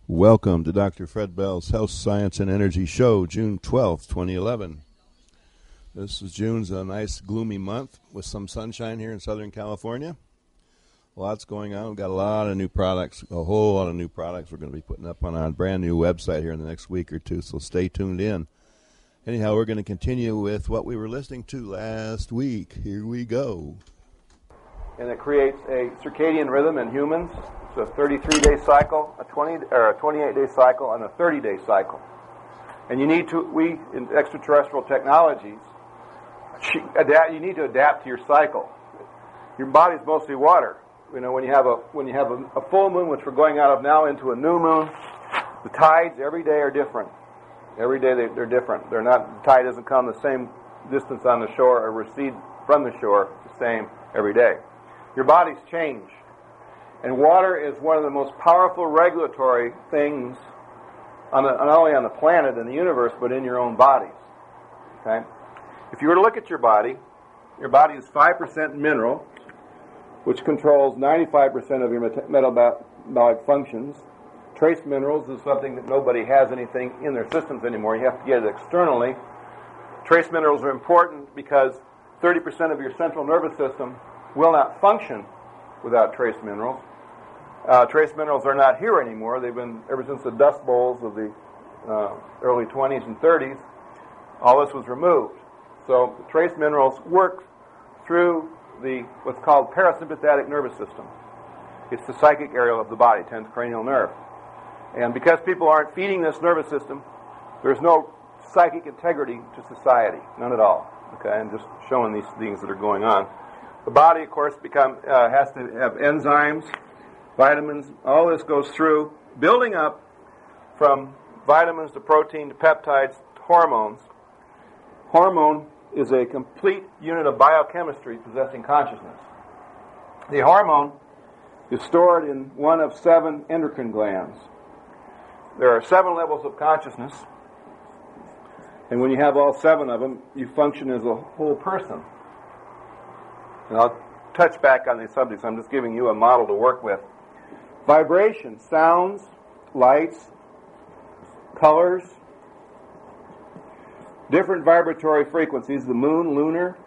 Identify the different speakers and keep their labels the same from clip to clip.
Speaker 1: Welcome to Dr. Fred Bell's Health, Science, and Energy Show, June 12th, 2011. June's a nice gloomy month with some sunshine here in Southern California. Lots going on. We've got a lot of new products, a whole lot of new products we're going to be putting up on our brand new website here in the next week or two, so stay tuned in. Anyhow, we're going to continue with what we were listening to last week. Here we go.
Speaker 2: And it creates a circadian rhythm in humans. It's a 33-day cycle, a 28-day cycle, and a 30-day cycle. And we in extraterrestrial technologies, you need to adapt to your cycle. Your body's mostly water. You know, when you have a full moon, which we're going out of now, into a new moon, the tides every day are different. Every day they're different. The tide doesn't come the same distance on the shore or recede from the shore the same every day. Your bodies change. And water is one of the most powerful regulatory things, not only on the planet and the universe, but in your own bodies. Okay? If you were to look at your body is 5% mineral, which controls 95% of your metabolic functions. Trace minerals is something that nobody has anything in their systems anymore. You have to get it externally. Trace minerals are important because 30% of your central nervous system will not function without trace minerals. Trace minerals are not here anymore. They've been, ever since the Dust Bowls of the early 20s and 30s, all this was removed. So trace minerals work through what's called parasympathetic nervous system. It's the psychic area of the body, 10th cranial nerve. And because people aren't feeding this nervous system, there's no psychic integrity to society, none at all. Okay, I'm just showing these things that are going on. The body, of course, has to have enzymes, vitamins. All this goes through building up from vitamins to protein to peptides to hormones. Hormone is a complete unit of biochemistry possessing consciousness. The hormone is stored in one of 7 endocrine glands. There are 7 levels of consciousness, and when you have all 7 of them, you function as a whole person. And I'll touch back on these subjects. I'm just giving you a model to work with. Vibration, sounds, lights, colors, different vibratory frequencies, the moon, lunar,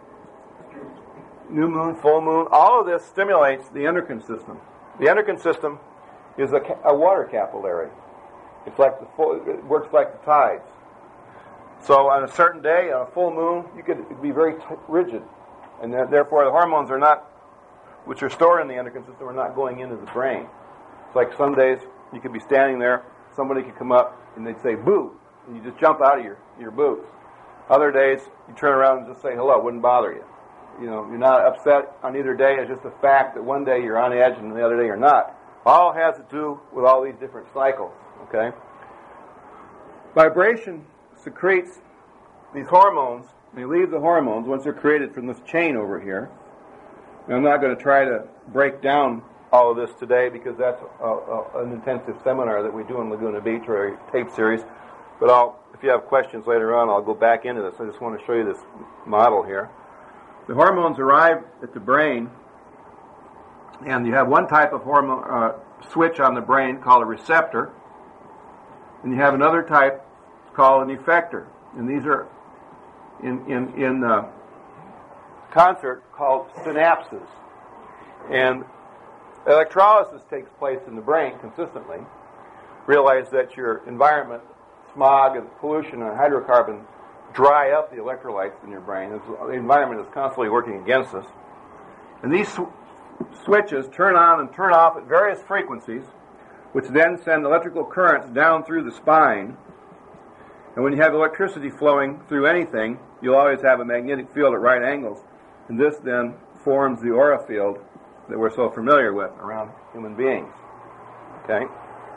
Speaker 2: new moon, full moon, all of this stimulates the endocrine system. The endocrine system is a water capillary. It works like the tides. So on a certain day, on a full moon, you could be very rigid. And therefore the hormones which are stored in the endocrine system, are not going into the brain. It's like some days you could be standing there, somebody could come up and they'd say, boo, and you just jump out of your boots. Other days, you turn around and just say hello, it wouldn't bother you. You know, you're not upset on either day. It's just the fact that one day you're on edge and the other day you're not. All has to do with all these different cycles, okay? Vibration secretes these hormones. They leave the hormones once they're created from this chain over here. And I'm not going to try to break down all of this today because that's an intensive seminar that we do in Laguna Beach, or a tape series. But if you have questions later on, I'll go back into this. I just want to show you this model here. The hormones arrive at the brain, and you have one type of hormone switch on the brain called a receptor, and you have another type called an effector. And these are in concert called synapses. And electrolysis takes place in the brain consistently. Realize that your environment, smog and pollution and hydrocarbon, dry up the electrolytes in your brain. The environment is constantly working against us. And these switches turn on and turn off at various frequencies, which then send electrical currents down through the spine. And when you have electricity flowing through anything, you'll always have a magnetic field at right angles. And this then forms the aura field that we're so familiar with around human beings. Okay?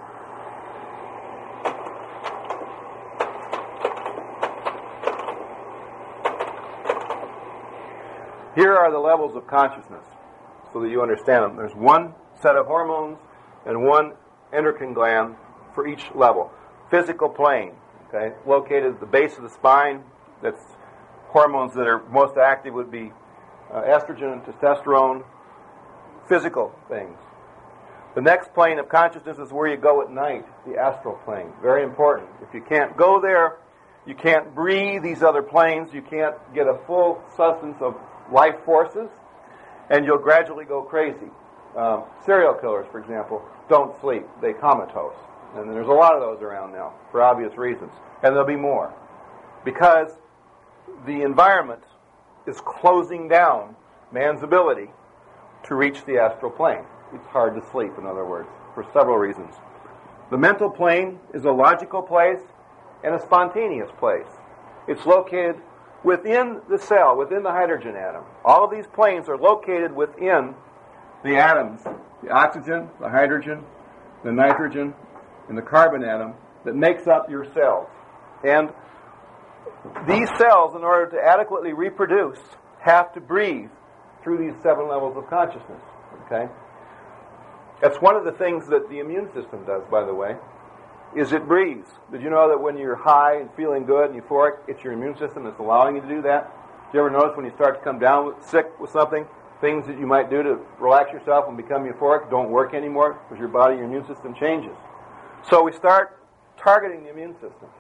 Speaker 2: Here are the levels of consciousness so that you understand them. There's one set of hormones and one endocrine gland for each level. Physical plane, okay, located at the base of the spine. That's hormones that are most active would be estrogen and testosterone, physical things. The next plane of consciousness is where you go at night, the astral plane. Very important. If you can't go there, you can't breathe these other planes, you can't get a full substance of life forces, and you'll gradually go crazy. Serial killers, for example, don't sleep. They comatose. And there's a lot of those around now, for obvious reasons. And there'll be more. Because the environment is closing down man's ability to reach the astral plane. It's hard to sleep, in other words, for several reasons. The mental plane is a logical place and a spontaneous place. It's located within the cell, within the hydrogen atom. All of these planes are located within the atoms, the oxygen, the hydrogen, the nitrogen, and the carbon atom that makes up your cells. And these cells, in order to adequately reproduce, have to breathe through these 7 levels of consciousness. Okay? That's one of the things that the immune system does, by the way, is it breathes. Did you know that when you're high and feeling good and euphoric, it's your immune system that's allowing you to do that? Do you ever notice when you start to come down sick with something, things that you might do to relax yourself and become euphoric don't work anymore because your body, your immune system changes. So we start targeting the immune system.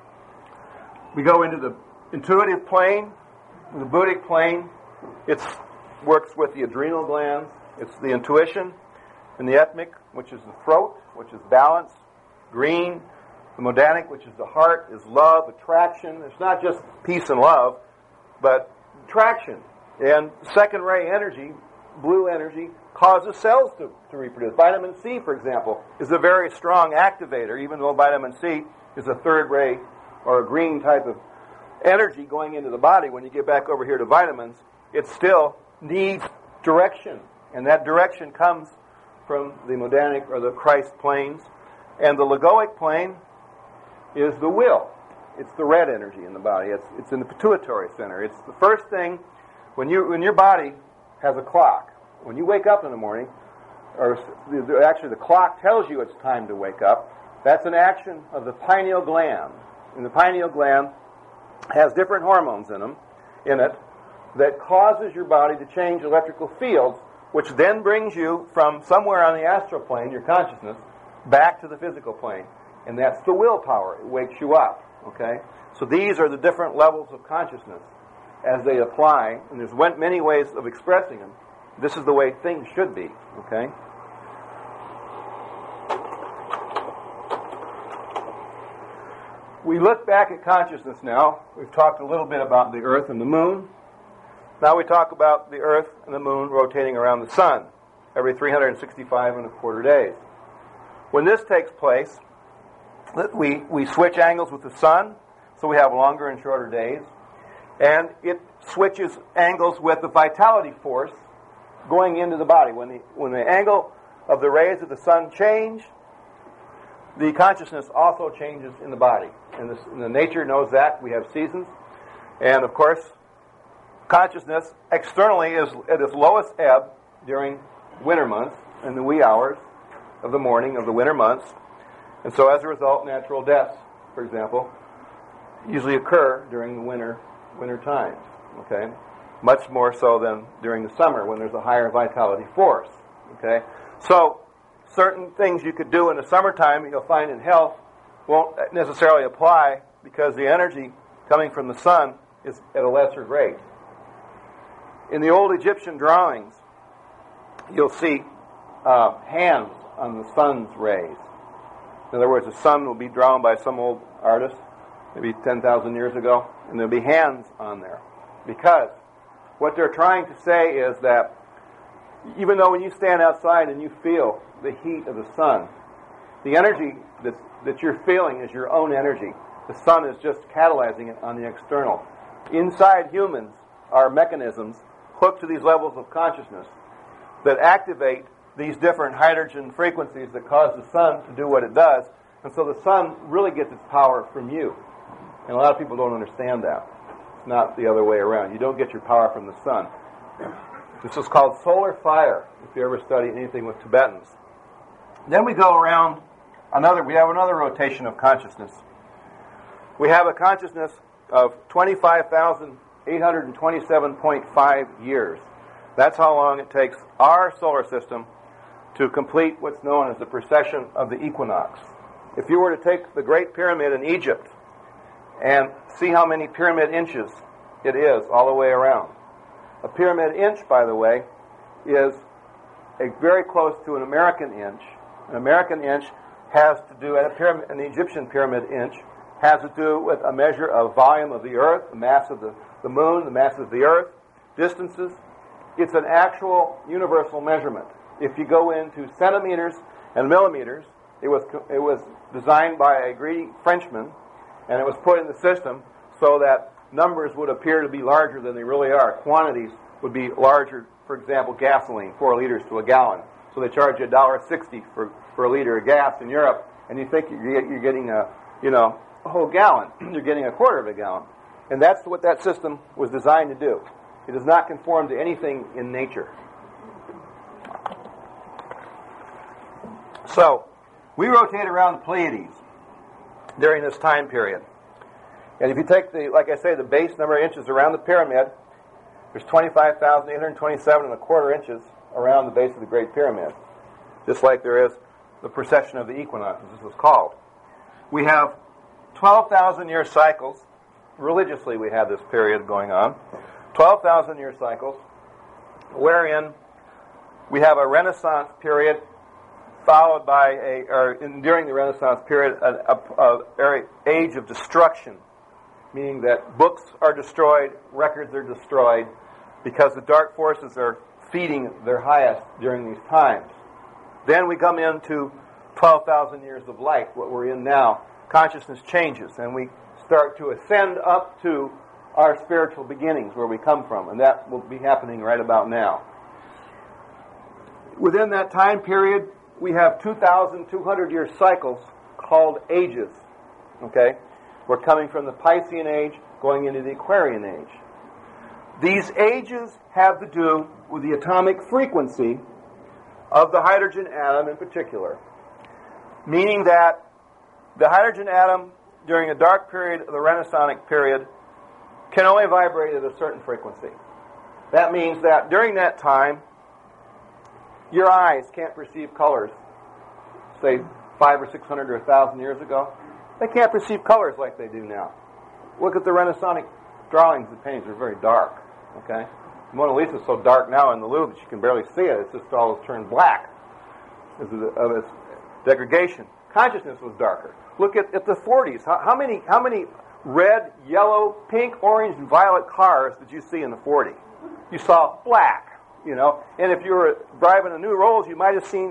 Speaker 2: We go into the intuitive plane, the buddhic plane. It works with the adrenal glands. It's the intuition. And the ethmic, which is the throat, which is balance. Green. The modanic, which is the heart, is love, attraction. It's not just peace and love, but attraction. And second ray energy, blue energy, causes cells to reproduce. Vitamin C, for example, is a very strong activator, even though vitamin C is a third ray or a green type of energy going into the body. When you get back over here to vitamins, it still needs direction. And that direction comes from the modanic or the Christ planes. And the logoic plane is the will. It's the red energy in the body. It's in the pituitary center. It's the first thing when your body has a clock. When you wake up in the morning, or actually the clock tells you it's time to wake up, that's an action of the pineal gland. And the pineal gland has different hormones in it that causes your body to change electrical fields, which then brings you from somewhere on the astral plane, your consciousness, back to the physical plane. And that's the willpower. It wakes you up. Okay? So these are the different levels of consciousness as they apply. And there's many ways of expressing them. This is the way things should be. Okay? We look back at consciousness now. We've talked a little bit about the Earth and the Moon. Now we talk about the Earth and the Moon rotating around the Sun every 365.25 days. When this takes place, we switch angles with the Sun, so we have longer and shorter days. And it switches angles with the vitality force going into the body. When the angle of the rays of the Sun change, the consciousness also changes in the body. And the nature knows that. We have seasons. And, of course, consciousness externally is at its lowest ebb during winter months, in the wee hours of the morning of the winter months. And so, as a result, natural deaths, for example, usually occur during the winter times. Okay? Much more so than during the summer when there's a higher vitality force. Okay? So, certain things you could do in the summertime you'll find in health won't necessarily apply because the energy coming from the sun is at a lesser rate. In the old Egyptian drawings, you'll see hands on the sun's rays. In other words, the sun will be drawn by some old artist, maybe 10,000 years ago, and there'll be hands on there. Because what they're trying to say is that even though when you stand outside and you feel the heat of the sun, the energy that you're feeling is your own energy. The sun is just catalyzing it on the external. Inside humans are mechanisms hooked to these levels of consciousness that activate these different hydrogen frequencies that cause the sun to do what it does. And so the sun really gets its power from you. And a lot of people don't understand that. It's not the other way around. You don't get your power from the sun. This is called solar fire, if you ever study anything with Tibetans. Then we go around we have another rotation of consciousness. We have a consciousness of 25,827.5 years. That's how long it takes our solar system to complete what's known as the precession of the equinox. If you were to take the Great Pyramid in Egypt and see how many pyramid inches it is all the way around. A pyramid inch, by the way, is very close to an American inch. An American inch has to do, an Egyptian pyramid inch has to do with a measure of volume of the earth, the mass of the moon, the mass of the earth, distances. It's an actual universal measurement. If you go into centimeters and millimeters, it was designed by a greedy Frenchman, and it was put in the system so that numbers would appear to be larger than they really are. Quantities would be larger. For example, gasoline, 4 liters to a gallon. So they charge you $1.60 for a liter of gas in Europe, and you think you're getting a whole gallon. You're getting a quarter of a gallon. And that's what that system was designed to do. It does not conform to anything in nature. So, we rotate around the Pleiades during this time period. And if you take the base number of inches around the pyramid, there's 25,827 and a quarter inches around the base of the Great Pyramid. Just like there is the precession of the equinox, as this is called. We have 12,000-year cycles. Religiously, we have this period going on. 12,000-year cycles, wherein we have a Renaissance period followed by during the Renaissance period, an age of destruction, meaning that books are destroyed, records are destroyed, because the dark forces are feeding their highest during these times. Then we come into 12,000 years of light, what we're in now. Consciousness changes, and we start to ascend up to our spiritual beginnings, where we come from, and that will be happening right about now. Within that time period, we have 2,200-year cycles called ages. Okay? We're coming from the Piscean age, going into the Aquarian age. These ages have to do with the atomic frequency of the hydrogen atom in particular, meaning that the hydrogen atom, during a dark period of the Renaissance period, can only vibrate at a certain frequency. That means that during that time, your eyes can't perceive colors, say 500 or 600 or 1,000 years ago. They can't perceive colors like they do now. Look at the Renaissance drawings and paintings. They're very dark. Okay? The Mona Lisa is so dark now in the Louvre that you can barely see it. It's just all turned black because of its degradation. Consciousness was darker. Look at the 40s. How many red, yellow, pink, orange, and violet cars did you see in the 40s? You saw black. And if you were driving a new Rolls, you might have seen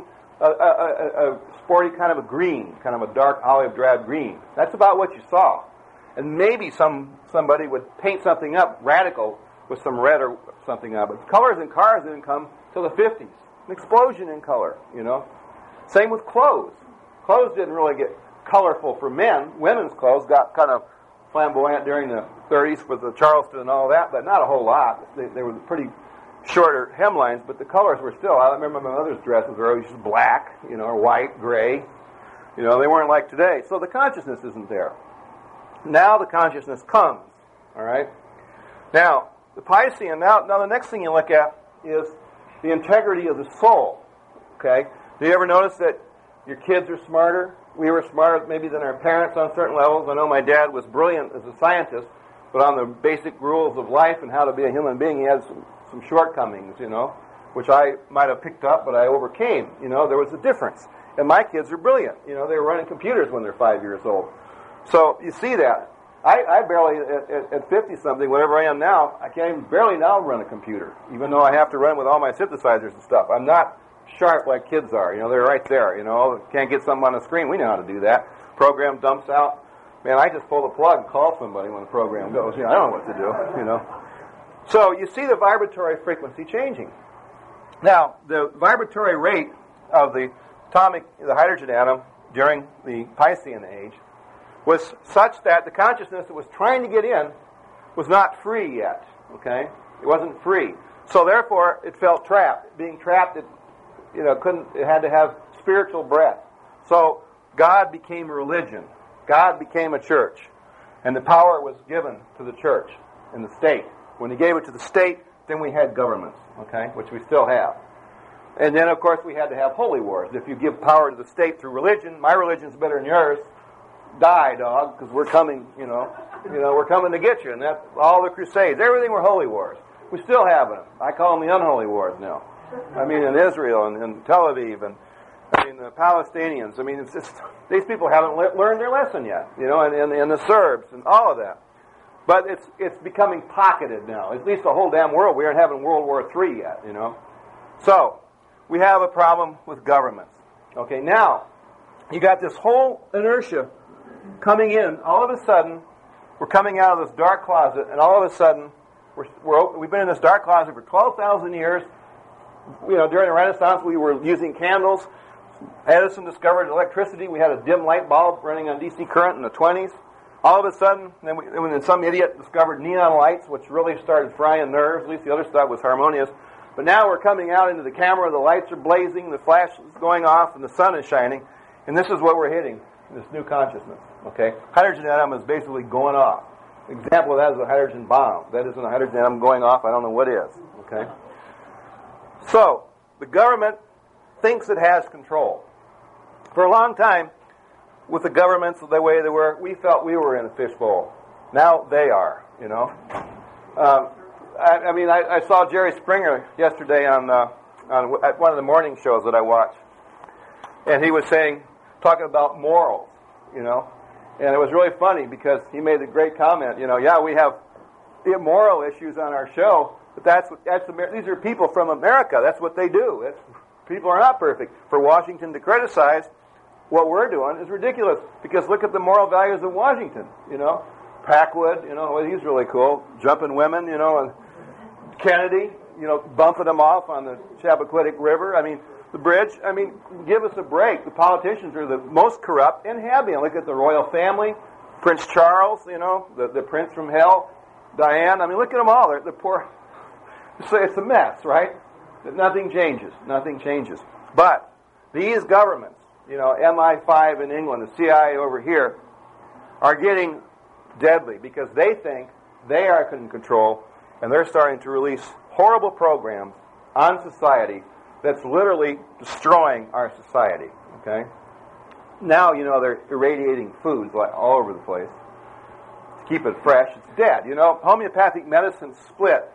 Speaker 2: a sporty kind of a green, kind of a dark olive drab green. That's about what you saw. And maybe somebody would paint something up radical with some red or something up. But colors in cars didn't come till the 50s. An explosion in color, Same with clothes. Clothes didn't really get colorful for men. Women's clothes got kind of flamboyant during the 30s with the Charleston and all that, but not a whole lot. They were pretty shorter hemlines, but the colors were still. I remember my mother's dresses were always just black, or white, gray. They weren't like today. So the consciousness isn't there. Now the consciousness comes. All right? Now, the Piscean, now the next thing you look at is the integrity of the soul. Okay? Do you ever notice that your kids are smarter? We were smarter maybe than our parents on certain levels. I know my dad was brilliant as a scientist, but on the basic rules of life and how to be a human being, he had some shortcomings, which I might have picked up, but I overcame. There was a difference. And my kids are brilliant. They were running computers when they're 5 years old. So you see that. I barely, at 50-something, whatever I am now, I can't even barely now run a computer, even though I have to run with all my synthesizers and stuff. I'm not sharp like kids are. They're right there. Can't get something on the screen. We know how to do that. Program dumps out. Man, I just pull the plug and call somebody when the program goes. I don't know what to do, So you see the vibratory frequency changing. Now, the vibratory rate of the hydrogen atom during the Piscean age was such that the consciousness that was trying to get in was not free yet. Okay? It wasn't free. So therefore, it felt trapped. Being trapped, it had to have spiritual breath. So God became a religion. God became a church. And the power was given to the church and the state. When he gave it to the state, then we had governments, okay, which we still have. And then, of course, we had to have holy wars. If you give power to the state through religion, my religion's better than yours. Die, dog, because we're coming, we're coming to get you. And that's all the crusades, everything were holy wars. We still have them. I call them the unholy wars now. I mean, in Israel and Tel Aviv and the Palestinians. I mean, it's just, these people haven't learned their lesson yet, and the Serbs and all of that. But it's becoming pocketed now. At least the whole damn world. We aren't having World War III yet, So, we have a problem with governments. Okay, now, you got this whole inertia coming in. All of a sudden, we're coming out of this dark closet, and all of a sudden, we've been in this dark closet for 12,000 years. During the Renaissance, we were using candles. Edison discovered electricity. We had a dim light bulb running on DC current in the 20s. All of a sudden, then some idiot discovered neon lights, which really started frying nerves. At least the other stuff was harmonious. But now we're coming out into the camera. The lights are blazing. The flash is going off, and the sun is shining. And this is what we're hitting, this new consciousness. Okay, hydrogen atom is basically going off. Example of that is a hydrogen bomb. That isn't a hydrogen atom going off. I don't know what is. Okay. So the government thinks it has control. For a long time, with the governments the way they were, we felt we were in a fishbowl. Now they are. I saw Jerry Springer yesterday at one of the morning shows that I watch, and he was talking about morals, and it was really funny because he made a great comment. We have immoral issues on our show, but these are people from America. That's what they do. People are not perfect. For Washington to criticize what we're doing is ridiculous because look at the moral values of Washington. Packwood, he's really cool. Jumping women, and Kennedy, bumping them off on the Chappaquiddick River. I mean, the bridge. I mean, give us a break. The politicians are the most corrupt and have been. Look at the royal family, Prince Charles, the prince from hell, Diane. I mean, look at them all. They're poor. It's a mess, right? Nothing changes. Nothing changes. But these governments, MI5 in England, the CIA over here, are getting deadly because they think they are in control, and they're starting to release horrible programs on society that's literally destroying our society. Okay. Now they're irradiating foods all over the place to keep it fresh. It's dead. Homeopathic medicine split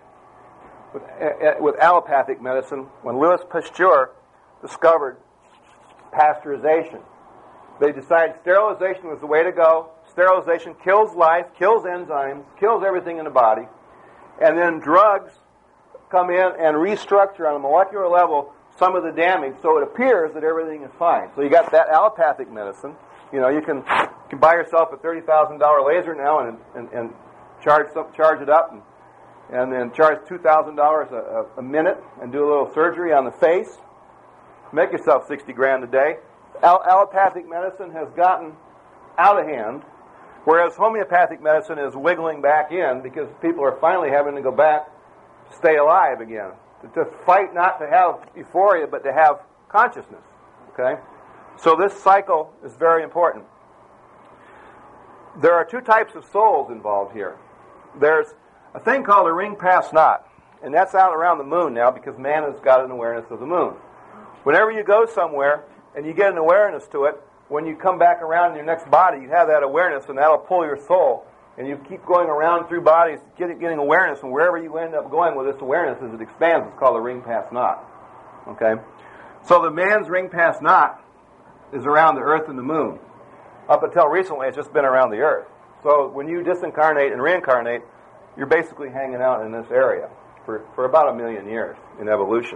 Speaker 2: with allopathic medicine when Louis Pasteur discovered pasteurization. They decided sterilization was the way to go. Sterilization kills life, kills enzymes, kills everything in the body. And then drugs come in and restructure on a molecular level some of the damage so it appears that everything is fine. So you got that allopathic medicine. You can buy yourself a $30,000 laser now and charge it up and then charge $2,000 a minute and do a little surgery on the face. Make yourself $60,000 a day. Allopathic medicine has gotten out of hand, whereas homeopathic medicine is wiggling back in because people are finally having to go back to stay alive again. To fight not to have euphoria, but to have consciousness. Okay? So this cycle is very important. There are two types of souls involved here. There's a thing called a ring past knot, and that's out around the moon now because man has got an awareness of the moon. Whenever you go somewhere and you get an awareness to it, when you come back around in your next body, you have that awareness, and that'll pull your soul. And you keep going around through bodies, getting awareness, and wherever you end up going with this awareness as it expands, it's called a ring past knot. Okay? So the man's ring past knot is around the earth and the moon. Up until recently, it's just been around the earth. So when you disincarnate and reincarnate, you're basically hanging out in this area for about 1 million years in evolution.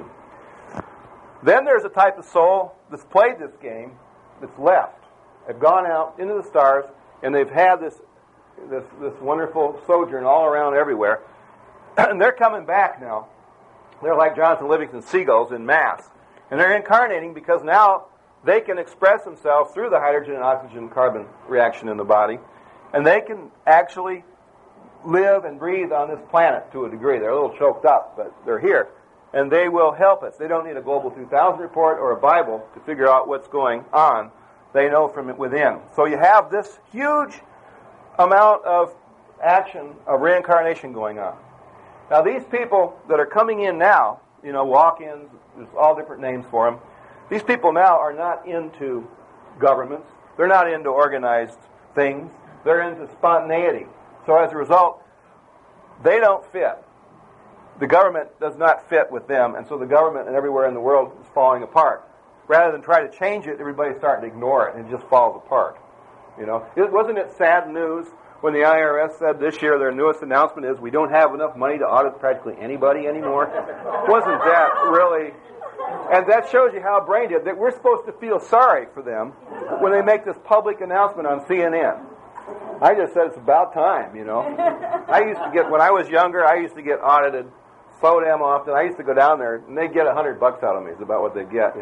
Speaker 2: Then there's a type of soul that's played this game that's left. They've gone out into the stars, and they've had this wonderful sojourn all around everywhere. And they're coming back now. They're like Jonathan Livingston seagulls in mass. And they're incarnating because now they can express themselves through the hydrogen and oxygen carbon reaction in the body. And they can actually live and breathe on this planet to a degree. They're a little choked up, but they're here. And they will help us. They don't need a Global 2000 report or a Bible to figure out what's going on. They know from within. So you have this huge amount of action of reincarnation going on. Now these people that are coming in now walk-ins, there's all different names for them. These people now are not into governments. They're not into organized things. They're into spontaneity. So as a result, they don't fit. The government does not fit with them, and so the government and everywhere in the world is falling apart. Rather than try to change it, everybody's starting to ignore it, and it just falls apart. Wasn't it sad news when the IRS said this year their newest announcement is we don't have enough money to audit practically anybody anymore? Wasn't that really? And that shows you how brain dead. That we're supposed to feel sorry for them when they make this public announcement on CNN. I just said it's about time, I used to get, when I was younger, I used to get audited so damn often. I used to go down there and they'd get $100 out of me is about what they'd get,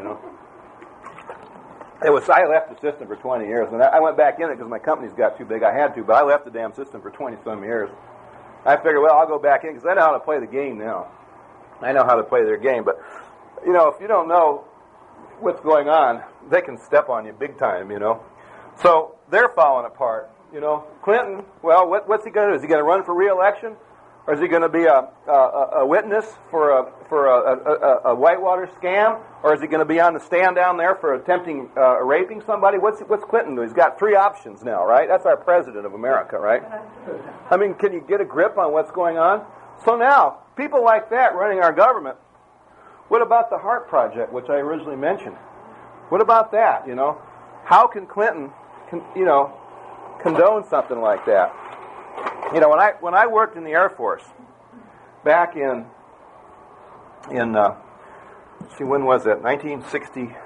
Speaker 2: I left the system for 20 years, and I went back in it because my company's got too big. I had to, but I left the damn system for 20-some years. I figured, well, I'll go back in because I know how to play the game now. I know how to play their game, but, if you don't know what's going on, they can step on you big time, So they're falling apart, Clinton, well, what's he going to do? Is he going to run for re-election? Or is he going to be a witness for a Whitewater scam? Or is he going to be on the stand down there for attempting raping somebody? What's Clinton doing? He's got three options now, right? That's our president of America, right? I mean, can you get a grip on what's going on? So now, people like that running our government, what about the Heart Project, which I originally mentioned? What about that, How can Clinton, condone something like that? When I worked in the Air Force back in when was it? 1960,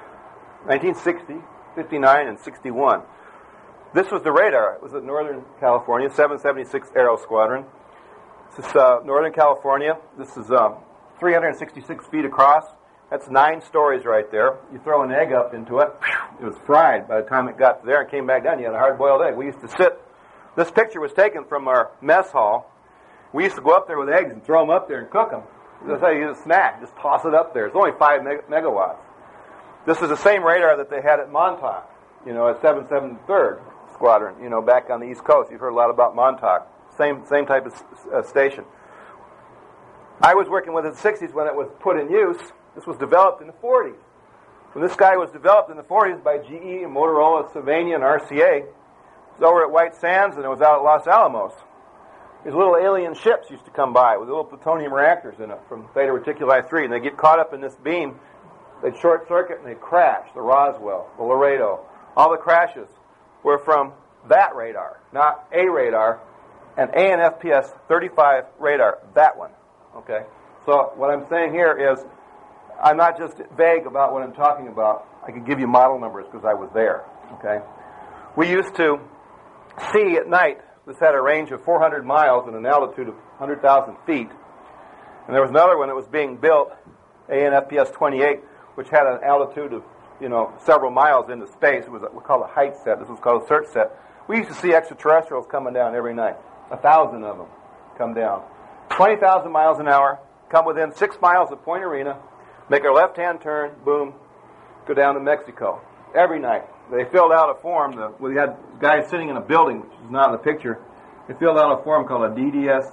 Speaker 2: 59, and 61. This was the radar. It was at Northern California, 776 Aero Squadron. This is Northern California. This is 366 feet across. That's 9 stories right there. You throw an egg up into it. It was fried by the time it got there and came back down. You had a hard-boiled egg. We used to sit. This picture was taken from our mess hall. We used to go up there with eggs and throw them up there and cook them. That's how you use a snack. Just toss it up there. It's only 5 megawatts. This is the same radar that they had at Montauk, at 773rd Squadron, back on the East Coast. You've heard a lot about Montauk. Same type of station. I was working with it in the 60s when it was put in use. This was developed in the 40s. When this guy was developed in the 40s by GE and Motorola, Sylvania, and RCA, it was over at White Sands, and it was out at Los Alamos. These little alien ships used to come by with little plutonium reactors in it from Theta Reticuli 3, and they'd get caught up in this beam. They'd short circuit, and they'd crash. The Roswell, the Laredo, all the crashes were from that radar, not a radar, an ANFPS 35 radar, that one. Okay? So what I'm saying here is I'm not just vague about what I'm talking about. I could give you model numbers because I was there. Okay? We used to see at night. This had a range of 400 miles and an altitude of 100,000 feet. And there was another one that was being built, ANFPS 28, which had an altitude of, several miles into space. It was we call it a height set. This was called a search set. We used to see extraterrestrials coming down every night. 1,000 of them come down. 20,000 miles an hour, come within 6 miles of Point Arena, make a left-hand turn, boom, go down to Mexico. Every night. They filled out a form. We had guys sitting in a building, which is not in the picture. They filled out a form called a DDS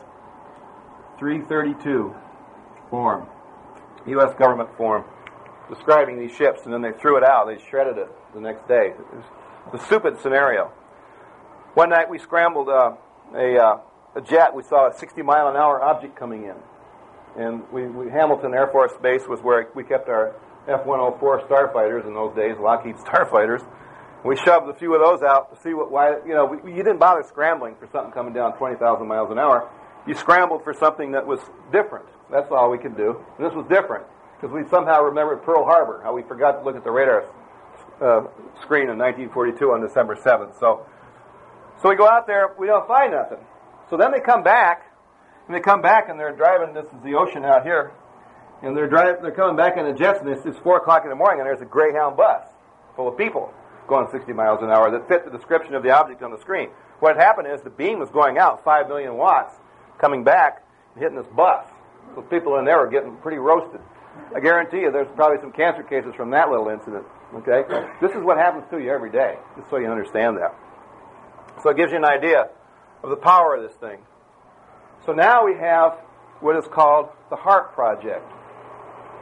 Speaker 2: 332 form, U.S. government form, describing these ships, and then they threw it out. They shredded it the next day. It was a stupid scenario. One night we scrambled a jet. We saw a 60-mile-an-hour object coming in. And Hamilton Air Force Base was where we kept our F-104 starfighters in those days, Lockheed starfighters. We shoved a few of those out to see you didn't bother scrambling for something coming down 20,000 miles an hour. You scrambled for something that was different. That's all we could do. And this was different because we somehow remembered Pearl Harbor, how we forgot to look at the radar screen in 1942 on December 7th. So we go out there, we don't find nothing. So then they come back, and they're driving, this is the ocean out here, and they're coming back in the jets, and it's 4 o'clock in the morning, and there's a Greyhound bus full of people going 60 miles an hour that fit the description of the object on the screen. What had happened is the beam was going out, 5 million watts, coming back and hitting this bus. So people in there were getting pretty roasted. I guarantee you there's probably some cancer cases from that little incident. Okay? This is what happens to you every day, just so you understand that. So it gives you an idea of the power of this thing. So now we have what is called the Heart Project.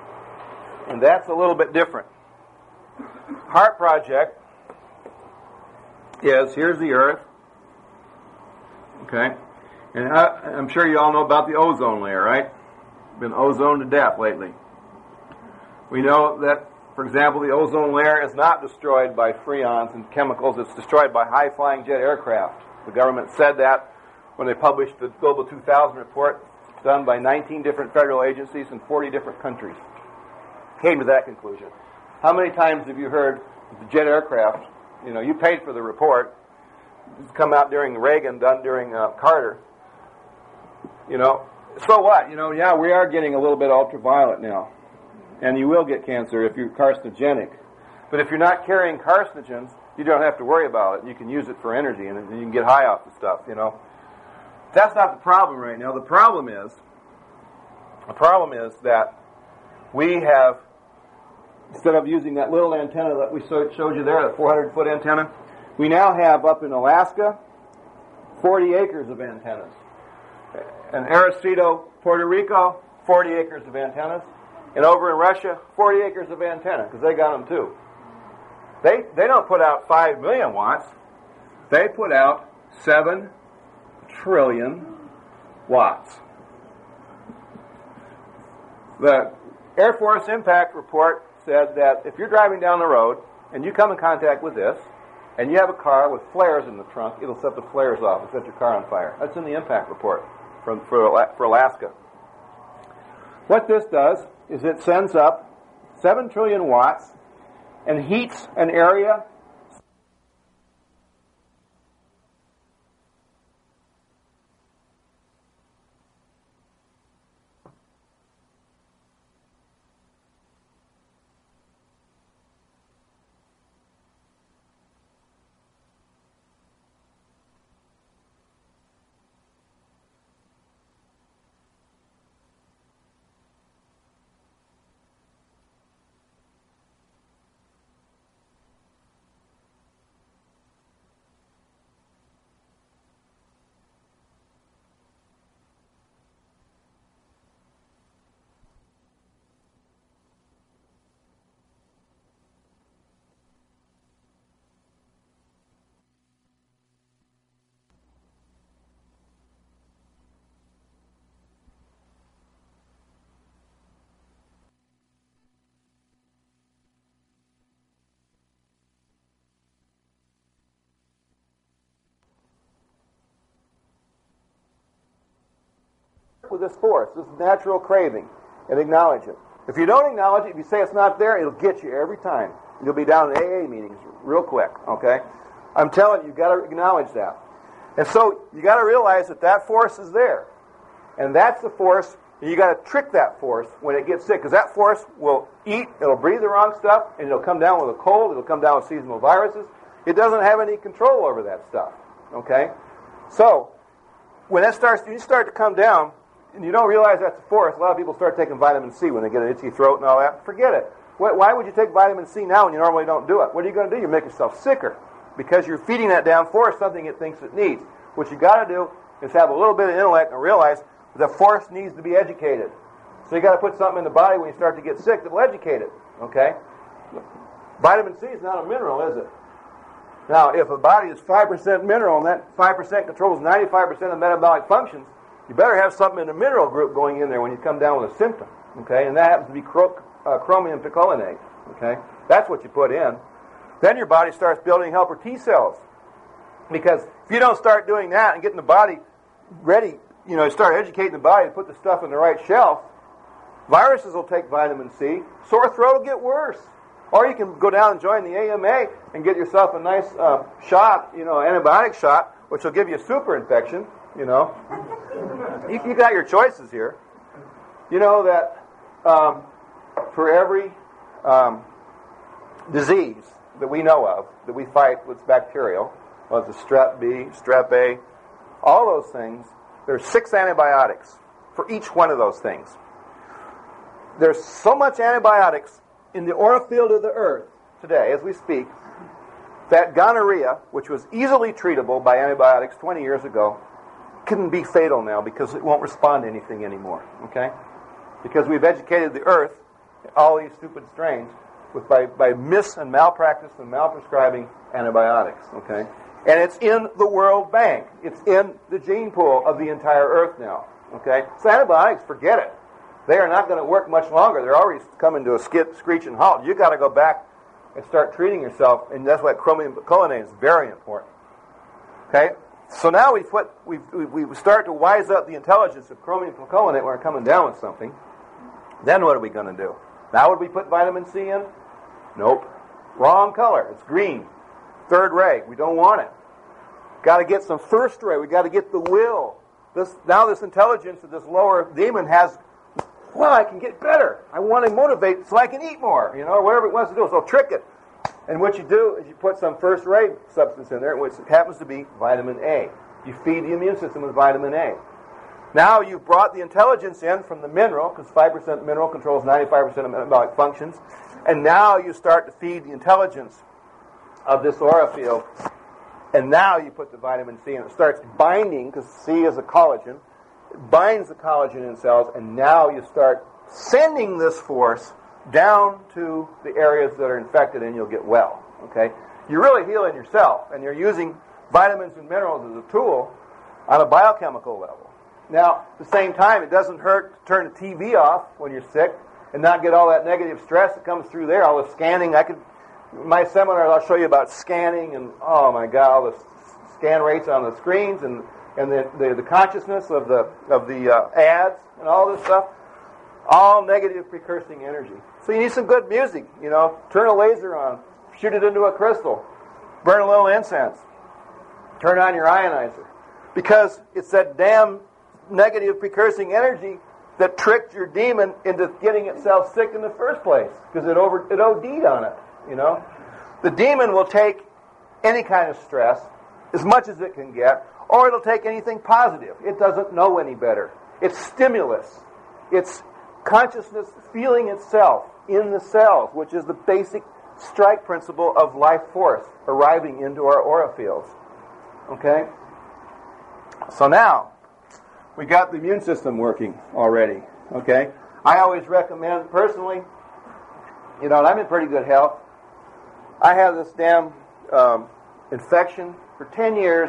Speaker 2: And that's a little bit different. HAART project is, here's the Earth. Okay? And I'm sure you all know about the ozone layer, right? Been ozoned to death lately. We know that, for example, the ozone layer is not destroyed by freons and chemicals. It's destroyed by high-flying jet aircraft. The government said that when they published the Global 2000 report done by 19 different federal agencies in 40 different countries. Came to that conclusion. How many times have you heard the jet aircraft, you paid for the report, it's come out during Reagan, done during Carter, so what? Yeah, we are getting a little bit ultraviolet now. And you will get cancer if you're carcinogenic. But if you're not carrying carcinogens, you don't have to worry about it. You can use it for energy, and you can get high off the stuff, That's not the problem right now. The problem is that we have, instead of using that little antenna that we showed you there, that 400-foot antenna, we now have up in Alaska 40 acres of antennas. In Arecibo, Puerto Rico, 40 acres of antennas. And over in Russia, 40 acres of antenna, because they got them too. They don't put out 5 million watts. They put out 7 trillion watts. The Air Force Impact Report said that if you're driving down the road and you come in contact with this, and you have a car with flares in the trunk, it'll set the flares off and set your car on fire. That's in the impact report for Alaska. What this does is it sends up 7 trillion watts and heats an area with this force, this natural craving, and acknowledge it. If you don't acknowledge it, if you say it's not there, it'll get you every time. You'll be down in AA meetings real quick, okay? I'm telling you, you've got to acknowledge that. And so you got to realize that that force is there. And that's the force, and you got to trick that force when it gets sick, because that force will eat, it'll breathe the wrong stuff, and it'll come down with a cold, it'll come down with seasonal viruses. It doesn't have any control over that stuff, okay? So when you start to come down, and you don't realize that's a force, a lot of people start taking vitamin C when they get an itchy throat and all that. Forget it. Why would you take vitamin C now when you normally don't do it? What are you going to do? You make yourself sicker because you're feeding that down force something it thinks it needs. What you got to do is have a little bit of intellect and realize the force needs to be educated. So you got to put something in the body when you start to get sick that will educate it. Okay? Vitamin C is not a mineral, is it? Now, if a body is 5% mineral and that 5% controls 95% of metabolic functions, you better have something in the mineral group going in there when you come down with a symptom, okay? And that happens to be chromium picolinate, okay? That's what you put in. Then your body starts building helper T cells. Because if you don't start doing that and getting the body ready, start educating the body to put the stuff in the right shelf, viruses will take vitamin C, sore throat will get worse. Or you can go down and join the AMA and get yourself a nice shot, antibiotic shot, which will give you a super infection, You got your choices here. You know that for every disease that we know of, that we fight with bacterial, whether it's strep B, strep A, all those things, there's 6 antibiotics for each one of those things. There's so much antibiotics in the oil field of the earth today, as we speak, that gonorrhea, which was easily treatable by antibiotics 20 years ago, couldn't be fatal now because it won't respond to anything anymore, okay? Because we've educated the earth all these stupid strains by mis and malpractice and malprescribing antibiotics. Okay, and it's in the World Bank. It's in the gene pool of the entire Earth now. Okay, so antibiotics, forget it. They are not going to work much longer. They're already coming to a screeching halt. You got to go back and start treating yourself, and that's why chromium picolinate is very important. Okay, so now we start to wise up the intelligence of chromium picolinate when we're coming down with something. Then what are we going to do? Now would we put vitamin C in? Nope. Wrong color. It's green. Third ray. We don't want it. Got to get some first ray. We got to get the will. This intelligence of this lower demon has, well, I can get better. I want to motivate so I can eat more, or whatever it wants to do. So trick it. And what you do is you put some first ray substance in there, which happens to be vitamin A. You feed the immune system with vitamin A. Now you've brought the intelligence in from the mineral, because 5% mineral controls 95% of metabolic functions, and now you start to feed the intelligence of this aura field, and now you put the vitamin C in. It starts binding, because C is a collagen. It binds the collagen in cells, and now you start sending this force down to the areas that are infected, and you'll get well. Okay? You're really healing yourself, and you're using vitamins and minerals as a tool on a biochemical level. Now, at the same time, it doesn't hurt to turn the TV off when you're sick and not get all that negative stress that comes through there, all the scanning. In my seminars, I'll show you about scanning, and oh my God, all the scan rates on the screens and the consciousness of the ads and all this stuff. All negative precursing energy. So you need some good music, Turn a laser on, shoot it into a crystal, burn a little incense, turn on your ionizer. Because it's that damn negative precursing energy that tricked your demon into getting itself sick in the first place. Because it OD'd on it, The demon will take any kind of stress, as much as it can get, or it'll take anything positive. It doesn't know any better. It's stimulus. It's consciousness feeling itself in the cells, which is the basic strike principle of life force arriving into our aura fields. Okay? So now, we got the immune system working already. Okay? I always recommend, personally, and I'm in pretty good health. I had this damn infection for 10 years.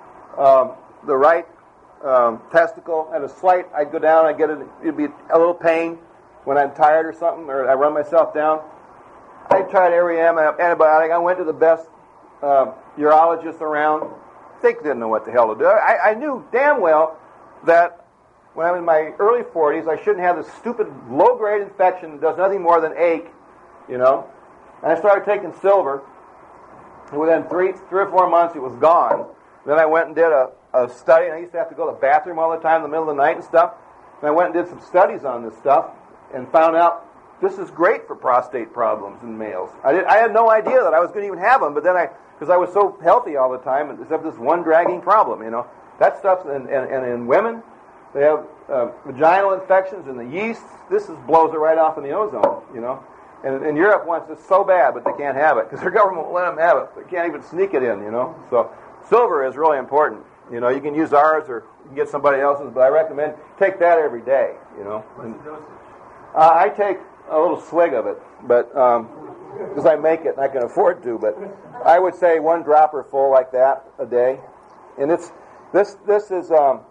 Speaker 2: The right testicle had a slight, I'd go down, it'd be a little pain when I'm tired or something, or I run myself down. I tried every antibiotic. I went to the best urologist around. They didn't know what the hell to do. I knew damn well that when I'm in my early 40s, I shouldn't have this stupid low-grade infection that does nothing more than ache, And I started taking silver, and within 3 or 4 months, it was gone. Then I went and did a study, and I used to have to go to the bathroom all the time in the middle of the night and stuff. And I went and did some studies on this stuff and found out this is great for prostate problems in males. I had no idea that I was going to even have them, but then because I was so healthy all the time, except this one dragging problem, That stuff's, and in women, they have vaginal infections and the yeast. This blows it right off in the ozone, And Europe wants this so bad, but they can't have it because their government won't let them have it. They can't even sneak it in, So silver is really important. You can use ours or you can get somebody else's, but I recommend take that every day,
Speaker 3: What's the dosage?
Speaker 2: I take a little swig of it, but because I make it and I can afford to, but I would say 1 dropper full like that a day. And this is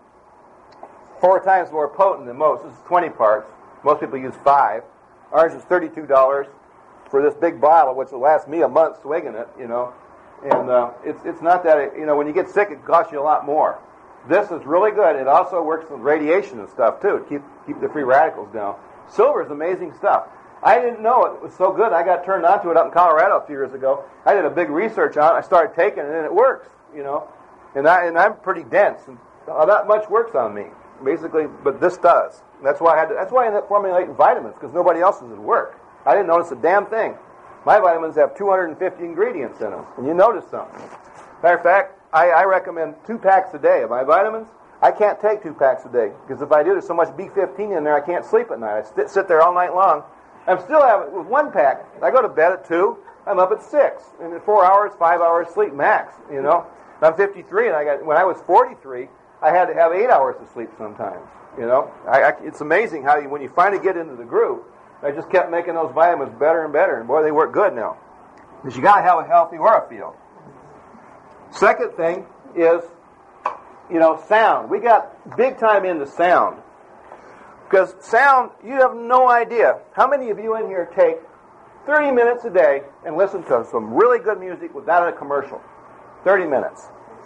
Speaker 2: 4 times more potent than most. This is 20 parts. Most people use 5. Ours is $32 for this big bottle, which will last me a month swinging it, And it's not that, when you get sick, it costs you a lot more. This is really good. It also works with radiation and stuff, too, to keep the free radicals down. Silver is amazing stuff. I didn't know it was so good. I got turned on to it up in Colorado a few years ago. I did a big research on it. I started taking it, and it works, And I'm pretty dense, and not much works on me, basically, but this does. That's why I ended up formulating vitamins, because nobody else's would work. I didn't notice a damn thing. My vitamins have 250 ingredients in them, and you notice something. Matter of fact, I recommend 2 packs a day of my vitamins. I can't take 2 packs a day, because if I do, there's so much B15 in there, I can't sleep at night. I sit there all night long. I'm still having, with 1 pack, I go to bed at 2, I'm up at 6. And in 4 hours, 5 hours sleep max, I'm 53, and when I was 43, I had to have 8 hours of sleep sometimes, It's amazing how when you finally get into the groove, I just kept making those vitamins better and better, and boy, they work good now. Because you got to have a healthy aura field. Second thing is, sound. We got big time into sound. Because sound, you have no idea. How many of you in here take 30 minutes a day and listen to some really good music without a commercial? 30 minutes.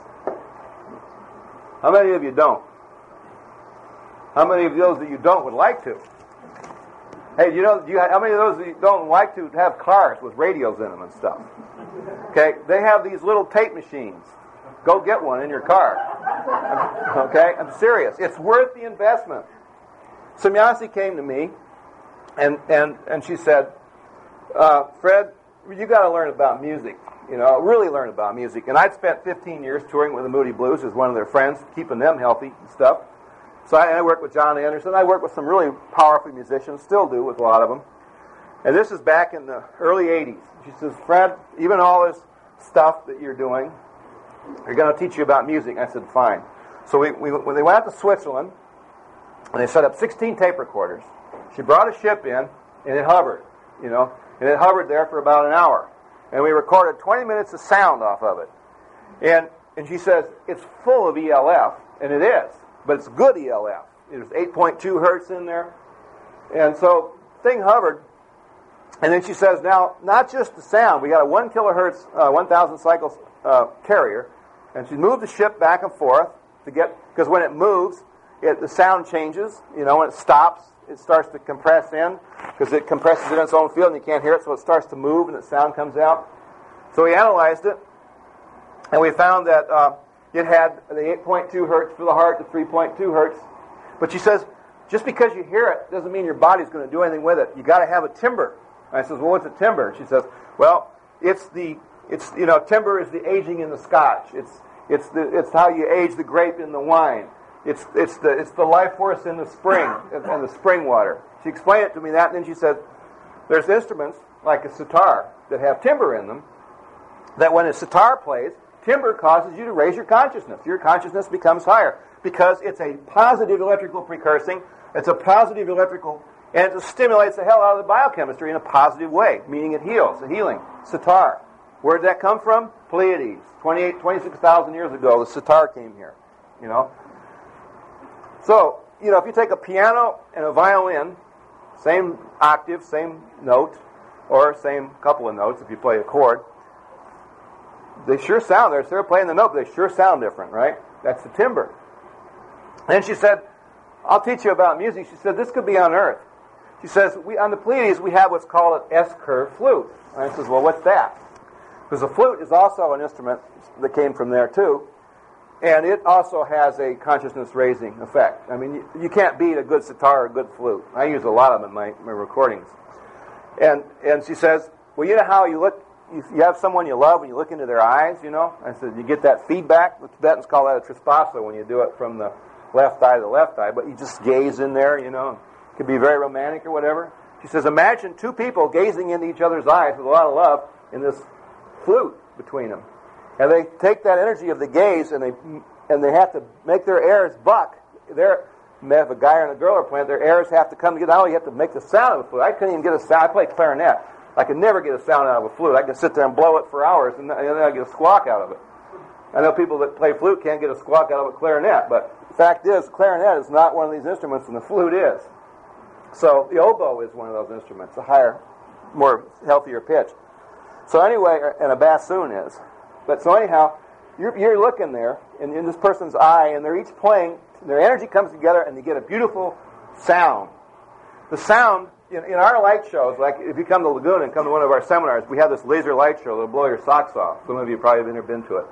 Speaker 2: How many of you don't? How many of those that you don't would like to? Hey, how many of those that you don't like to have cars with radios in them and stuff? Okay, they have these little tape machines. Go get one in your car. Okay, I'm serious. It's worth the investment. Semyasi came to me, and she said, Fred, you got to learn about music. Really learn about music. And I'd spent 15 years touring with the Moody Blues as one of their friends, keeping them healthy and stuff. So I worked with John Anderson. I worked with some really powerful musicians, still do with a lot of them. And this is back in the early 80s. She says, Fred, even all this stuff that you're doing, they're going to teach you about music. I said, fine. So when they went out to Switzerland, and they set up 16 tape recorders, she brought a ship in, and it hovered, and it hovered there for about an hour. And we recorded 20 minutes of sound off of it. And she says, it's full of ELF, and it is. But it's good ELF. There's 8.2 hertz in there. And so thing hovered. And then she says, now, not just the sound. We got a 1 kilohertz, 1,000 cycles carrier. And she moved the ship back and forth because when it moves, the sound changes. When it stops, it starts to compress in because it compresses in its own field and you can't hear it. So it starts to move and the sound comes out. So we analyzed it. And we found that it had the 8.2 hertz for the heart, the 3.2 hertz. But she says, just because you hear it doesn't mean your body's going to do anything with it. You got to have a timbre. And I says, well, what's a timbre? She says, well, timbre is the aging in the scotch. It's how you age the grape in the wine. It's the life force in the spring and the spring water. She explained it to me that, and then she said, there's instruments like a sitar that have timbre in them. That when a sitar plays, timbre causes you to raise your consciousness. Your consciousness becomes higher because it's a positive electrical precursing. It's a positive electrical, and it stimulates the hell out of the biochemistry in a positive way, meaning it heals, a healing. Sitar. Where did that come from? Pleiades. 26,000 years ago, the sitar came here. So, if you take a piano and a violin, same octave, same note, or same couple of notes if you play a chord, they sure sound, they're playing the note, but they sure sound different, right? That's the timbre. And she said, I'll teach you about music. She said, this could be on Earth. She says, on the Pleiades, we have what's called an S-curve flute. And I says, well, what's that? Because the flute is also an instrument that came from there, too. And it also has a consciousness-raising effect. I mean, you can't beat a good sitar or a good flute. I use a lot of them in my recordings. And she says, well, you know how you look, you have someone you love when you look into their eyes, I said, you get that feedback. The Tibetans call that a trispasso when you do it from the left eye to the left eye, but you just gaze in there, It could be very romantic or whatever. She says, imagine two people gazing into each other's eyes with a lot of love in this flute between them. And they take that energy of the gaze and they have to make their airs buck. If a guy and a girl are playing, their airs have to come together. Not only you have to make the sound of the flute. I couldn't even get a sound. I play clarinet. I could never get a sound out of a flute. I could sit there and blow it for hours and then I get a squawk out of it. I know people that play flute can't get a squawk out of a clarinet, but the fact is, clarinet is not one of these instruments and the flute is. So the oboe is one of those instruments, a higher, more healthier pitch. So anyway, and a bassoon is. But so anyhow, you're looking there in this person's eye, and they're each playing. Their energy comes together, and they get a beautiful sound. The sound in our light shows, like if you come to Laguna and come to one of our seminars, we have this laser light show that'll blow your socks off. Some of you probably have never been to it.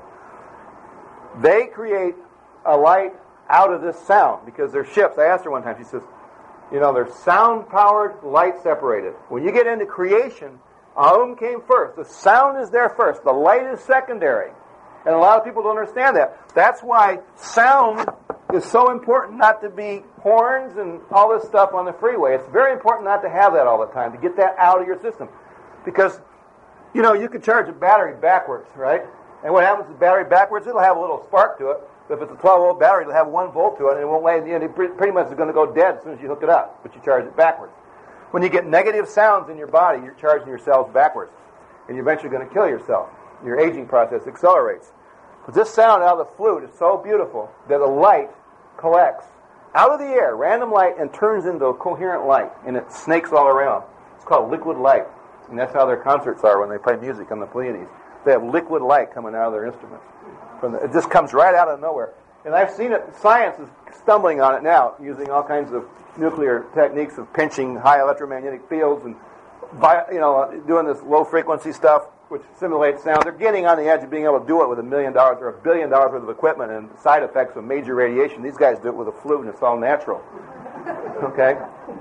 Speaker 2: They create a light out of this sound because they're ships. I asked her one time. She says, they're sound-powered, light-separated. When you get into creation, Aum came first. The sound is there first. The light is secondary. And a lot of people don't understand that. That's why sound is so important not to be horns and all this stuff on the freeway. It's very important not to have that all the time, to get that out of your system. Because, you could charge a battery backwards, right? And what happens with the battery backwards, it'll have a little spark to it. But if it's a 12-volt battery, it'll have 1 volt to it, and it won't lay in the end. It pretty much is going to go dead as soon as you hook it up, but you charge it backwards. When you get negative sounds in your body, you're charging your cells backwards. And you're eventually going to kill yourself. Your aging process accelerates. But this sound out of the flute is so beautiful that the light collects out of the air, random light, and turns into a coherent light. And it snakes all around. It's called liquid light. And that's how their concerts are when they play music on the Pleiades. They have liquid light coming out of their instruments. It just comes right out of nowhere. And I've seen it. Science is stumbling on it now, using all kinds of nuclear techniques of pinching high electromagnetic fields and doing this low frequency stuff, which simulates sound. They're getting on the edge of being able to do it with $1 million or $1 billion worth of equipment and side effects of major radiation. These guys do it with a flute, and it's all natural. Okay.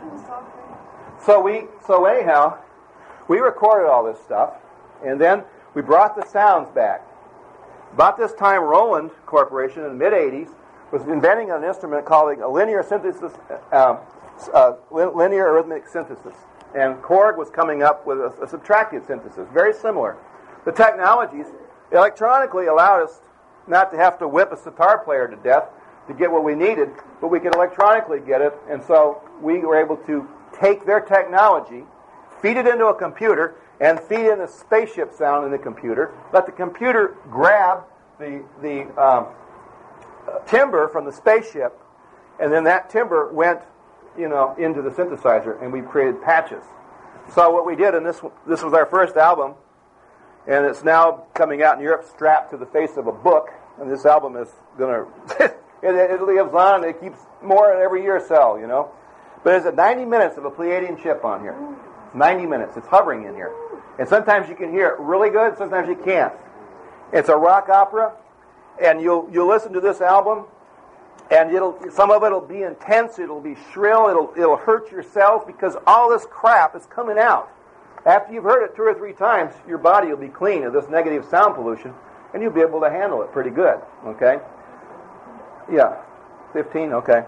Speaker 2: So anyhow, we recorded all this stuff, and then we brought the sounds back. About this time, Roland Corporation in the mid-'80s was inventing an instrument called a linear synthesis, linear arithmetic synthesis. And Korg was coming up with a subtractive synthesis, very similar. The technologies electronically allowed us not to have to whip a sitar player to death to get what we needed, but we could electronically get it. And so we were able to take their technology, feed it into a computer, and feed in the spaceship sound in the computer, let the computer grab the timbre from the spaceship, and then that timbre went into the synthesizer, and we created patches. So what we did, and this was our first album, and it's now coming out in Europe strapped to the face of a book, and this album is going to, it lives on, and it keeps more every year sell, But there's 90 minutes of a Pleiadian chip on here. 90 minutes. It's hovering in here. And sometimes you can hear it really good, sometimes you can't. It's a rock opera, and you'll listen to this album, and some of it'll be intense, it'll be shrill, it'll hurt your cells because all this crap is coming out. After you've heard it 2 or 3 times, your body will be clean of this negative sound pollution, and you'll be able to handle it pretty good. Okay? Yeah. 15? Okay.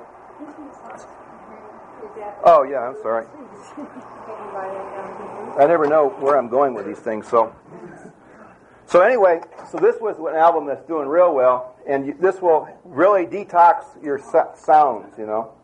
Speaker 2: Oh, yeah, I'm sorry. I never know where I'm going with these things, so anyway, this was an album that's doing real well, and this will really detox your sounds,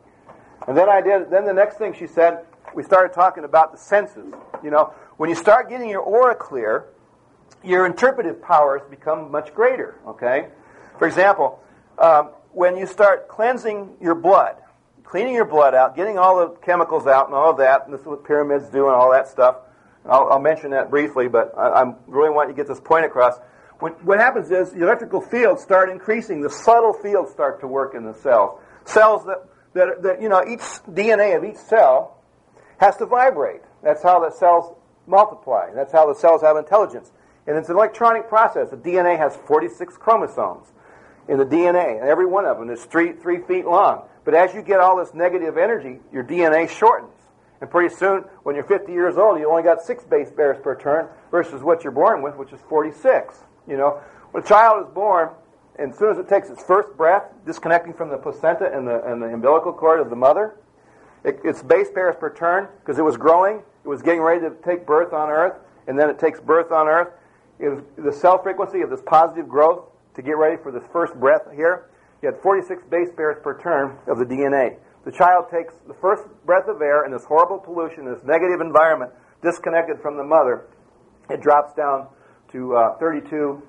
Speaker 2: And then the next thing she said, we started talking about the senses. When you start getting your aura clear, your interpretive powers become much greater, okay? For example, when you start cleansing your blood, cleaning your blood out, getting all the chemicals out and all of that, and this is what pyramids do and all that stuff. I'll mention that briefly, but I really want you to get this point across. What happens is the electrical fields start increasing. The subtle fields start to work in the cells. Cells that each DNA of each cell has to vibrate. That's how the cells multiply. That's how the cells have intelligence. And it's an electronic process. The DNA has 46 chromosomes in the DNA, and every one of them is 3 feet long. But as you get all this negative energy, your DNA shortens. And pretty soon, when you're 50 years old, you only got 6 base pairs per turn versus what you're born with, which is 46. When a child is born, and as soon as it takes its first breath, disconnecting from the placenta and the umbilical cord of the mother, it's base pairs per turn because it was growing, it was getting ready to take birth on Earth, and then it takes birth on Earth. It was the cell frequency of this positive growth to get ready for this first breath here. You had 46 base pairs per turn of the DNA. The child takes the first breath of air in this horrible pollution, this negative environment, disconnected from the mother. It drops down to 32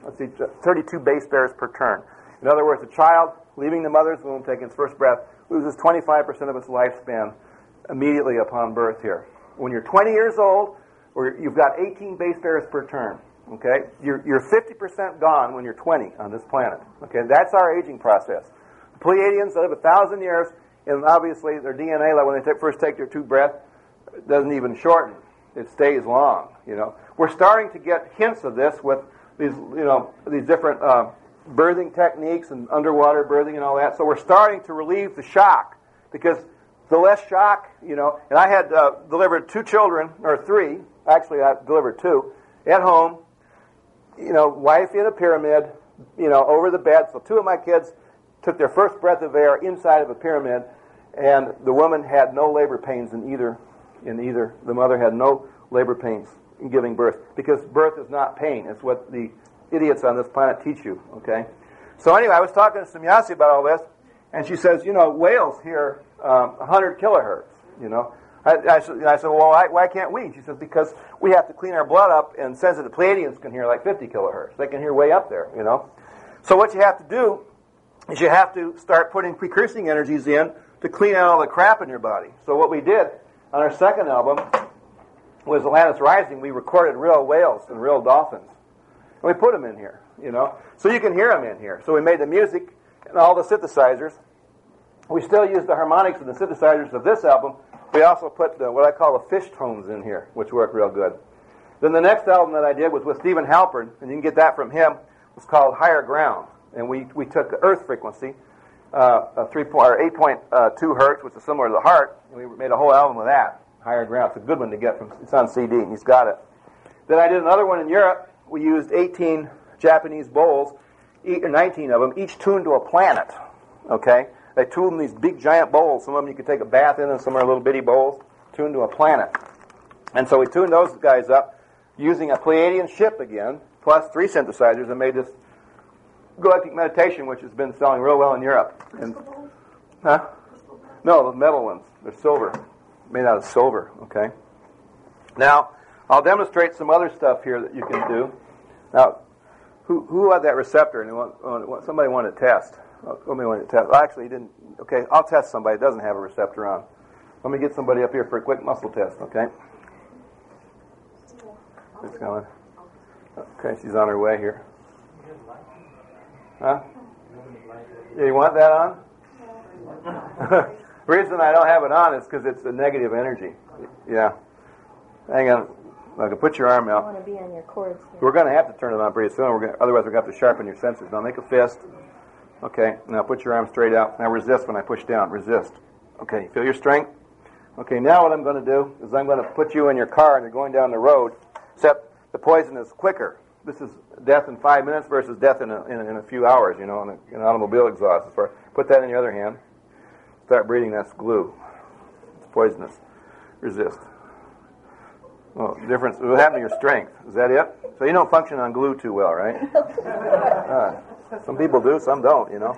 Speaker 2: base pairs per turn. In other words, a child leaving the mother's womb, taking its first breath, loses 25% of its lifespan immediately upon birth here. When you're 20 years old, or you've got 18 base pairs per turn. Okay, you're 50% gone when you're 20 on this planet. Okay, that's our aging process. The Pleiadians live 1,000 years. And obviously, their DNA, like when they first take their 2 breath, doesn't even shorten. It stays long. We're starting to get hints of this with these, these different birthing techniques and underwater birthing and all that. So we're starting to relieve the shock because the less shock, And I had delivered 2 children, or 3. Actually, I delivered 2 at home. Wife in a pyramid, over the bed. So 2 of my kids took their first breath of air inside of a pyramid, and the woman had no labor pains in either. The mother had no labor pains in giving birth, because birth is not pain. It's what the idiots on this planet teach you, okay? So anyway, I was talking to Semyasi about all this, and she says, whales hear 100 kilohertz, I I said, well, why can't we? She says, because we have to clean our blood up, and sensitive Pleiadians can hear like 50 kilohertz. They can hear way up there, you know. So what you have to do is you have to start putting precursing energies in to clean out all the crap in your body. So what we did on our second album was Atlantis Rising. We recorded real whales and real dolphins. And we put them in here, you know. So you can hear them in here. So we made the music and all the synthesizers. We still use the harmonics and the synthesizers of this album. We also put what I call the fish tones in here, which work real good. Then the next album that I did was with Stephen Halpern, and you can get that from him. It's called Higher Ground. And we took the Earth frequency, 8.2 hertz, which is similar to the heart, and we made a whole album of that, Higher Ground. It's a good one to get from. It's on CD, and he's got it. Then I did another one in Europe. We used 18 Japanese bowls, 19 of them, each tuned to a planet. Okay? They tuned these big giant bowls. Some of them you could take a bath in, and some are little bitty bowls tuned to a planet. And so we tuned those guys up using a Pleiadian ship again, plus 3 synthesizers, and made this Galactic Meditation, which has been selling real well in Europe. And, huh? No, the metal ones. They're silver, made out of silver. Okay. Now I'll demonstrate some other stuff here that you can do. Now, who had that receptor? And somebody wanted to test. Somebody wanted to test. Well, actually, he didn't. Okay, I'll test somebody that doesn't have a receptor on. Let me get somebody up here for a quick muscle test. Okay. It's going. Okay, she's on her way here. Huh? Yeah, you want that on? The reason I don't have it on is because it's a negative energy. Yeah. Hang on. I can put your arm out.
Speaker 3: I want to be on your cords.
Speaker 2: We're going to have to turn it on pretty soon. Otherwise, we're going to have to sharpen your sensors. Now, make a fist. Okay. Now, put your arm straight out. Now, resist when I push down. Resist. Okay. Feel your strength? Okay. Now, what I'm going to do is I'm going to put you in your car and you're going down the road, except the poison is quicker. This is death in 5 minutes versus death in a few hours, you know, in an automobile exhaust. Put that in your other hand. Start breathing. That's glue. It's poisonous. Resist. Well, difference. What happened to your strength? Is that it? So you don't function on glue too well, right? Some people do, some don't, you know.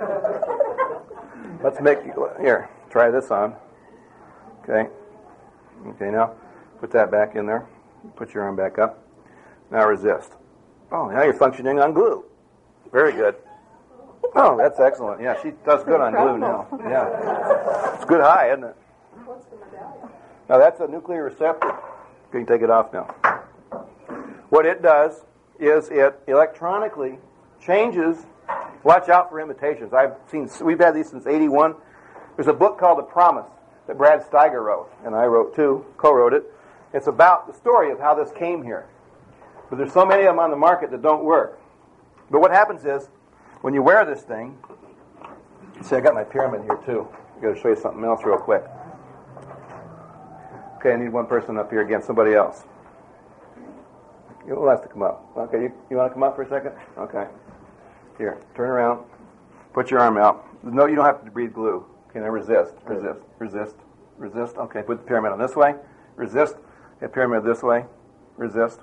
Speaker 2: Let's make here. Try this on. Okay. Okay. Now, put that back in there. Put your arm back up. Now resist. Oh, now you're functioning on glue. Very good. Oh, that's excellent. Yeah, she does good on glue now. Yeah. It's good high, isn't it?
Speaker 3: What's the medallion?
Speaker 2: Now that's a nuclear receptor. You can take it off now. What it does is it electronically changes. Watch out for imitations. We've had these since '81. There's a book called The Promise that Brad Steiger wrote, and I wrote too, co-wrote it. It's about the story of how this came here. But there's so many of them on the market that don't work. But what happens is, when you wear this thing, see, I got my pyramid here too. I've got to show you something else real quick. Okay, I need one person up here again, somebody else. Who has to come up? Okay, you want to come up for a second? Okay. Here, turn around. Put your arm out. No, you don't have to breathe glue. Okay, now resist, resist, resist, resist. Okay, put the pyramid on this way. Resist. Okay, pyramid this way. Resist.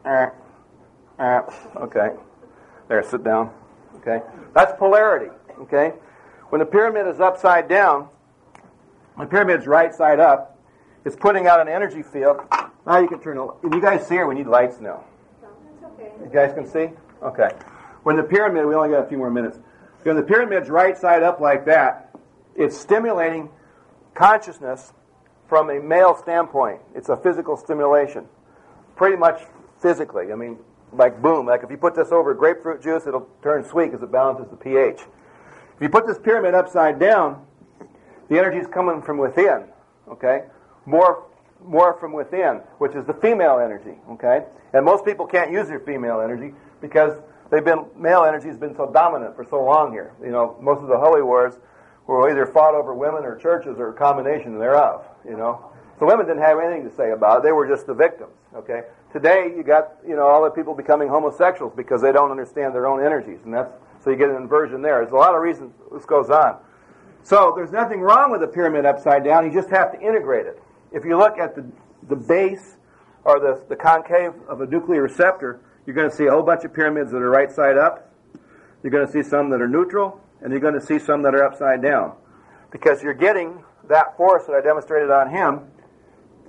Speaker 2: Okay. There, sit down. Okay. That's polarity. Okay. When the pyramid is upside down, the pyramid's right side up, it's putting out an energy field. Now you can turn it. You guys see, or we need lights now?
Speaker 3: It's okay.
Speaker 2: You guys can see? Okay. When the pyramid, we only got a few more minutes. When the pyramid's right side up like that, it's stimulating consciousness from a male standpoint. It's a physical stimulation. Pretty much physically. I mean, like boom. Like if you put this over grapefruit juice, it'll turn sweet because it balances the pH. If you put this pyramid upside down, the energy is coming from within. Okay? More from within, which is the female energy. Okay? And most people can't use their female energy because male energy has been so dominant for so long here. You know, most of the holy wars were either fought over women or churches or a combination thereof. You know? So women didn't have anything to say about it. They were just the victims. Okay. Today you got all the people becoming homosexuals because they don't understand their own energies, and so you get an inversion there. There's a lot of reasons this goes on. So there's nothing wrong with the pyramid upside down. You just have to integrate it. If you look at the base or the concave of a nuclear receptor, you're going to see a whole bunch of pyramids that are right side up. You're going to see some that are neutral, and you're going to see some that are upside down, because you're getting that force that I demonstrated on him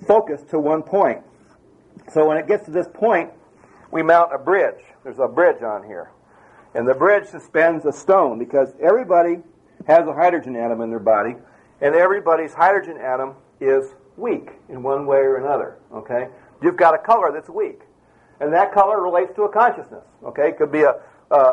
Speaker 2: focused to one point. So when it gets to this point, we mount a bridge. There's a bridge on here. And the bridge suspends a stone because everybody has a hydrogen atom in their body, and everybody's hydrogen atom is weak in one way or another. Okay? You've got a color that's weak. And that color relates to a consciousness. Okay? It could be a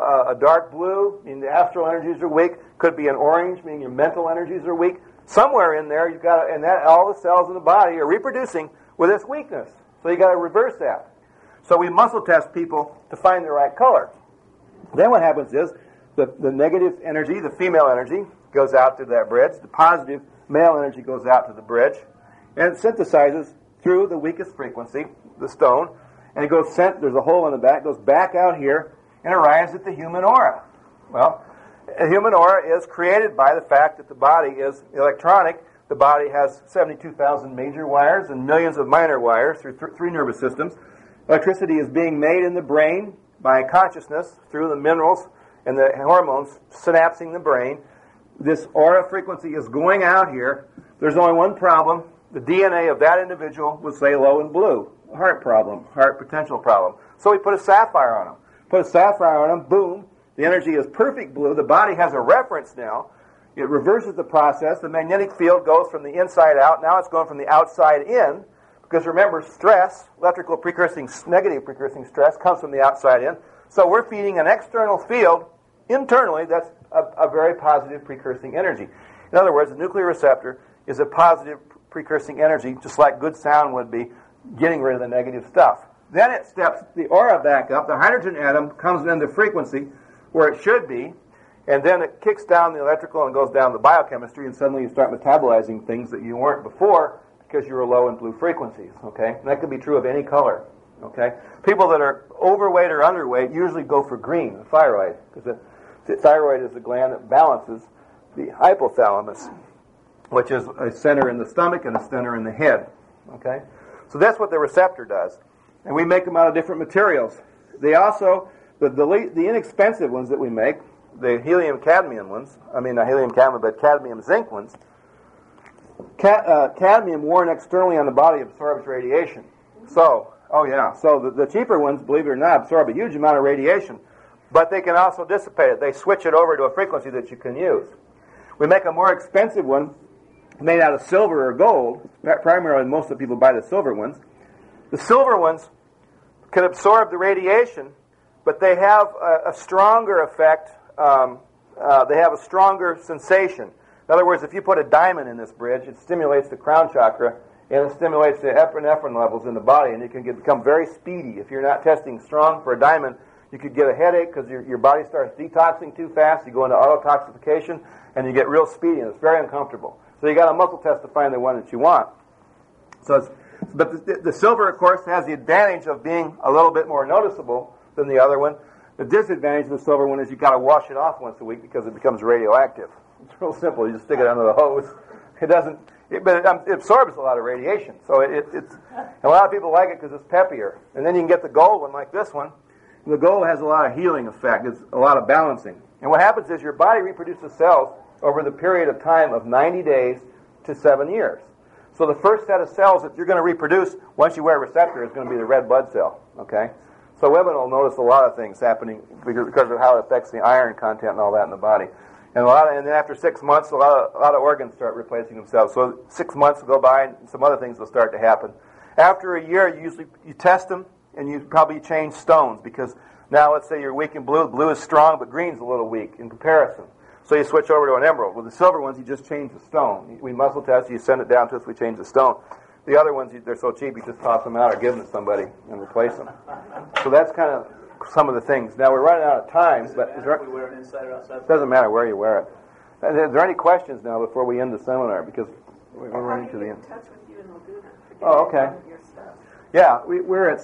Speaker 2: dark blue, meaning the astral energies are weak. Could be an orange, meaning your mental energies are weak. Somewhere in there, you've got, and that all the cells in the body are reproducing with this weakness. So you got to reverse that. So we muscle test people to find the right color. Then what happens is the negative energy, the female energy, goes out to that bridge. The positive male energy goes out to the bridge, and it synthesizes through the weakest frequency, the stone, and it goes sent. There's a hole in the back, goes back out here, and arrives at the human aura. Well, a human aura is created by the fact that the body is electronic. The body has 72,000 major wires and millions of minor wires through three nervous systems. Electricity is being made in the brain by consciousness through the minerals and the hormones synapsing the brain. This aura frequency is going out here. There's only one problem. The DNA of that individual was, say, low and blue. Heart problem, heart potential problem. So we put a sapphire on them. Put a sapphire on them, boom. The energy is perfect blue. The body has a reference now. It reverses the process. The magnetic field goes from the inside out. Now it's going from the outside in. Because remember, stress, electrical precursing, negative precursing stress, comes from the outside in. So we're feeding an external field internally that's a very positive precursing energy. In other words, the nuclear receptor is a positive precursing energy, just like good sound would be, getting rid of the negative stuff. Then it steps the aura back up. The hydrogen atom comes into frequency where it should be, and then it kicks down the electrical and goes down the biochemistry, and suddenly you start metabolizing things that you weren't before because you were low in blue frequencies. Okay, and that could be true of any color. Okay, people that are overweight or underweight usually go for green, the thyroid, because the thyroid is the gland that balances the hypothalamus, which is a center in the stomach and a center in the head. Okay, so that's what the receptor does, and we make them out of different materials. They also, the inexpensive ones that we make, the helium-cadmium ones, not helium-cadmium, but cadmium-zinc ones, cadmium worn externally on the body absorbs radiation. So the cheaper ones, believe it or not, absorb a huge amount of radiation, but they can also dissipate it. They switch it over to a frequency that you can use. We make a more expensive one made out of silver or gold. Primarily, most of the people buy the silver ones. The silver ones can absorb the radiation, but they have a stronger effect. They have a stronger sensation. In other words, if you put a diamond in this bridge, it stimulates the crown chakra, and it stimulates the epinephrine levels in the body, and you can become very speedy. If you're not testing strong for a diamond, you could get a headache because your body starts detoxing too fast. You go into autotoxification, and you get real speedy, and it's very uncomfortable. So you got a muscle test to find the one that you want. But the silver, of course, has the advantage of being a little bit more noticeable than the other one. The disadvantage of the silver one is you got to wash it off once a week because it becomes radioactive. It's real simple. You just stick it under the hose. But it absorbs a lot of radiation. So it's a lot of people like it because it's peppier. And then you can get the gold one like this one. And the gold has a lot of healing effect. It's a lot of balancing. And what happens is your body reproduces cells over the period of time of 90 days to 7 years. So the first set of cells that you're going to reproduce once you wear a receptor is going to be the red blood cell. Okay? So women will notice a lot of things happening because of how it affects the iron content and all that in the body. And then after 6 months, a lot of organs start replacing themselves. So 6 months will go by, and some other things will start to happen. After a year, you test them, and you probably change stones because now let's say you're weak in blue. Blue is strong, but green's a little weak in comparison. So you switch over to an emerald. With the silver ones, you just change the stone. We muscle test, you send it down to us, we change the stone. The other ones, they're so cheap, you just toss them out or give them to somebody and replace them. So that's kind of some of the things. Now, we're running out of time, but
Speaker 4: if we wear it inside or outside?
Speaker 2: It doesn't matter where you wear it. Is there any questions now before we end the seminar? Because we're running to the end.
Speaker 3: Touch with you in Laguna.
Speaker 2: Oh, okay.
Speaker 3: Your stuff.
Speaker 2: Yeah, we're at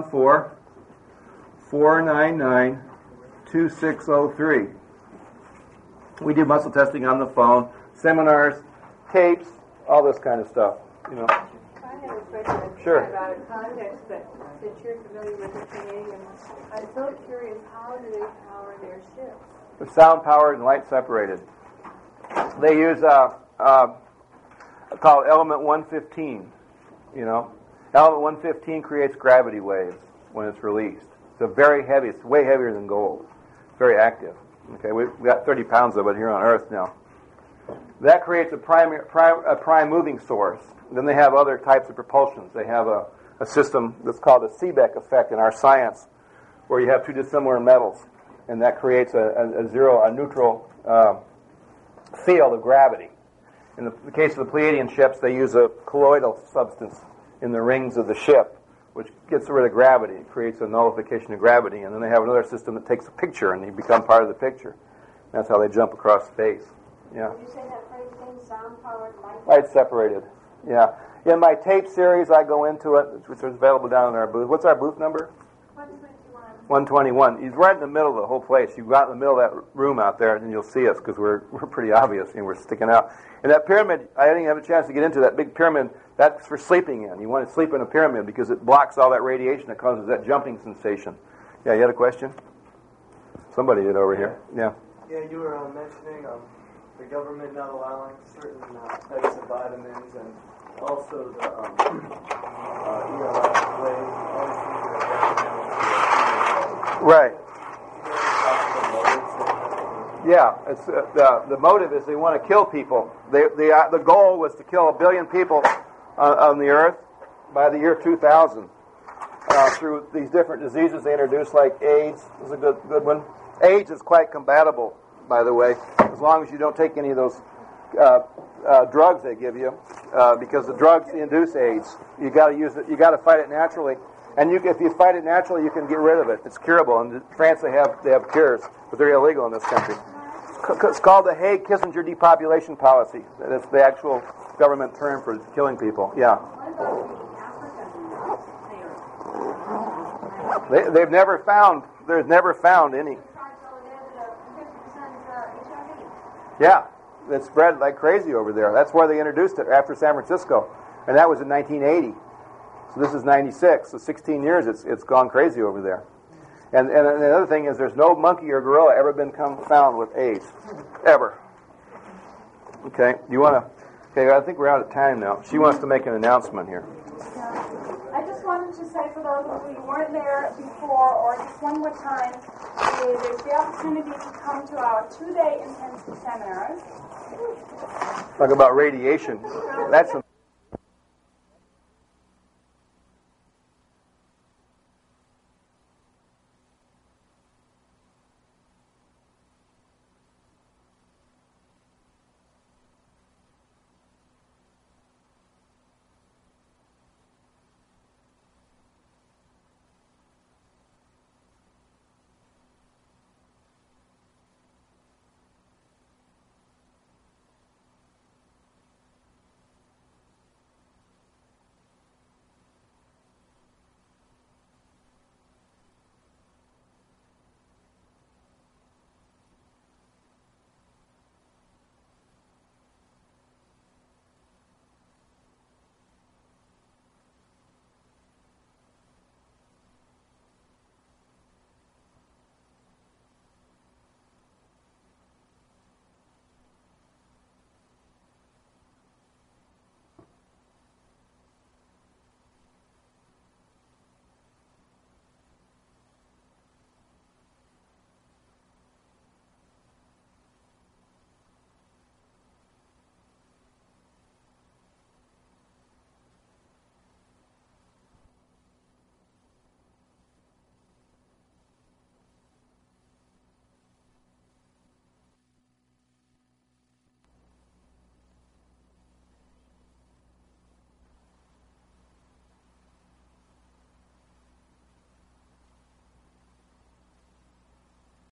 Speaker 2: 714-499-2603. We do muscle testing on the phone, seminars, tapes, all this kind of stuff.
Speaker 3: I have a question
Speaker 2: Sure.
Speaker 3: about a context that you're familiar with the Canadians. I'm so curious, how do they power their ships?
Speaker 2: They're sound powered and light separated. They use called element 115. you know. Element 115 creates gravity waves when it's released. It's very heavy. It's way heavier than gold. It's very active. Okay, we've got 30 pounds of it here on Earth now. That creates a prime moving source. Then they have other types of propulsions. They have a system that's called the Seebeck effect in our science, where you have two dissimilar metals, and that creates a neutral field of gravity. In the case of the Pleiadian ships, they use a colloidal substance in the rings of the ship, which gets rid of gravity. It creates a nullification of gravity. And then they have another system that takes a picture, and you become part of the picture. That's how they jump across space. Yeah.
Speaker 3: Did you say that phrase again? Sound-powered light?
Speaker 2: Light separated. Yeah. In my tape series, I go into it, which is available down in our booth. What's our booth number? 121. He's right in the middle of the whole place. You go out in the middle of that room out there, and you'll see us because we're pretty obvious and we're sticking out. And that pyramid, I didn't have a chance to get into that big pyramid. That's for sleeping in. You want to sleep in a pyramid because it blocks all that radiation that causes that jumping sensation. Yeah, you had a question? Somebody did over here. Yeah.
Speaker 4: Yeah, you were mentioning the government not allowing certain types of vitamins and also the ELF way.
Speaker 2: Right. Yeah, it's the motive is they want to kill people. The goal was to kill 1 billion people on the Earth by the year 2000 through these different diseases they introduced, like AIDS. This is a good one. AIDS is quite combatable, by the way, as long as you don't take any of those drugs they give you, because the drugs induce AIDS. You got to use it. You got to fight it naturally. And if you fight it naturally, you can get rid of it. It's curable. In France, they have cures, but they're illegal in this country. It's called the Haig-Kissinger depopulation policy. That's the actual government term for killing people. Yeah. They've never found. There's never found any. Yeah, it spread like crazy over there. That's where they introduced it after San Francisco, and that was in 1980. So this is 96. So 16 years, it's gone crazy over there. And the other thing is, there's no monkey or gorilla ever been found with AIDS, ever. Okay, you want to? Okay, I think we're out of time now. She wants to make an announcement here.
Speaker 5: I just wanted to say, for those of you who weren't there before, or just one more time, there's the opportunity to come to our 2-day intensive seminars.
Speaker 2: Talk about radiation. That's